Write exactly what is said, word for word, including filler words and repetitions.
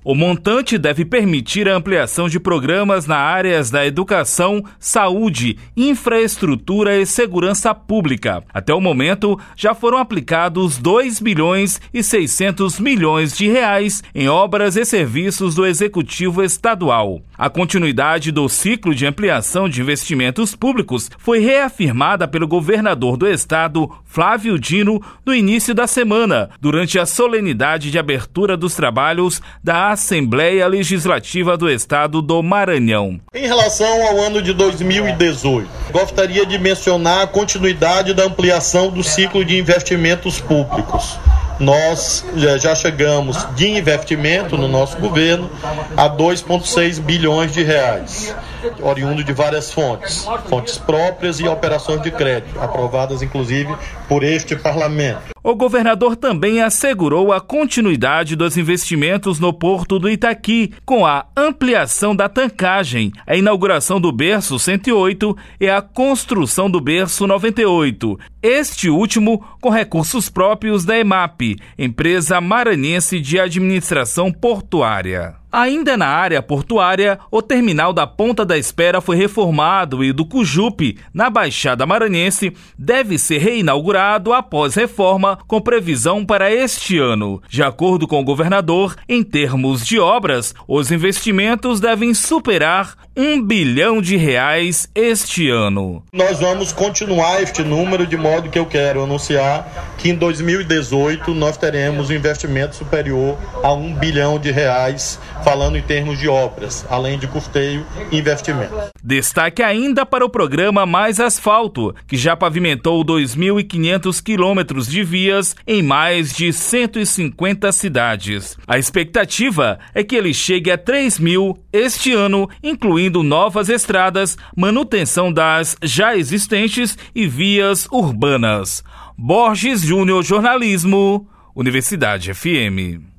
O montante deve permitir a ampliação de programas nas áreas da educação, saúde, infraestrutura e segurança pública. Até o momento, já foram aplicados dois bilhões e seiscentos milhões de reais em obras e serviços do Executivo Estadual. A continuidade do ciclo de ampliação de investimentos públicos foi reafirmada pelo governador do estado, Flávio Dino, no início da semana, durante a solenidade de abertura dos trabalhos da Assembleia Legislativa do Estado do Maranhão. Em relação ao ano de dois mil e dezoito, gostaria de mencionar a continuidade da ampliação do ciclo de investimentos públicos. Nós já chegamos de investimento no nosso governo a dois vírgula seis bilhões de reais, oriundo de várias fontes, fontes próprias e operações de crédito, aprovadas inclusive por este parlamento. O governador também assegurou a continuidade dos investimentos no Porto do Itaqui, com a ampliação da tancagem, a inauguração do berço cento e oito e a construção do berço noventa e oito. Este último com recursos próprios da EMAP, Empresa Maranhense de Administração Portuária. Ainda na área portuária, o terminal da Ponta da Espera foi reformado e do Cujupe, na Baixada Maranhense, deve ser reinaugurado após reforma, com previsão para este ano. De acordo com o governador, em termos de obras, os investimentos devem superar um bilhão de reais este ano. Nós vamos continuar este número, de modo que eu quero anunciar que em dois mil e dezoito nós teremos um investimento superior a um bilhão de reais, falando em termos de obras, além de custeio e investimento. Destaque ainda para o programa Mais Asfalto, que já pavimentou dois mil e quinhentos quilômetros de vias em mais de cento e cinquenta cidades. A expectativa é que ele chegue a três mil este ano, incluindo novas estradas, manutenção das já existentes e vias urbanas. Borges Júnior, Jornalismo, Universidade F M.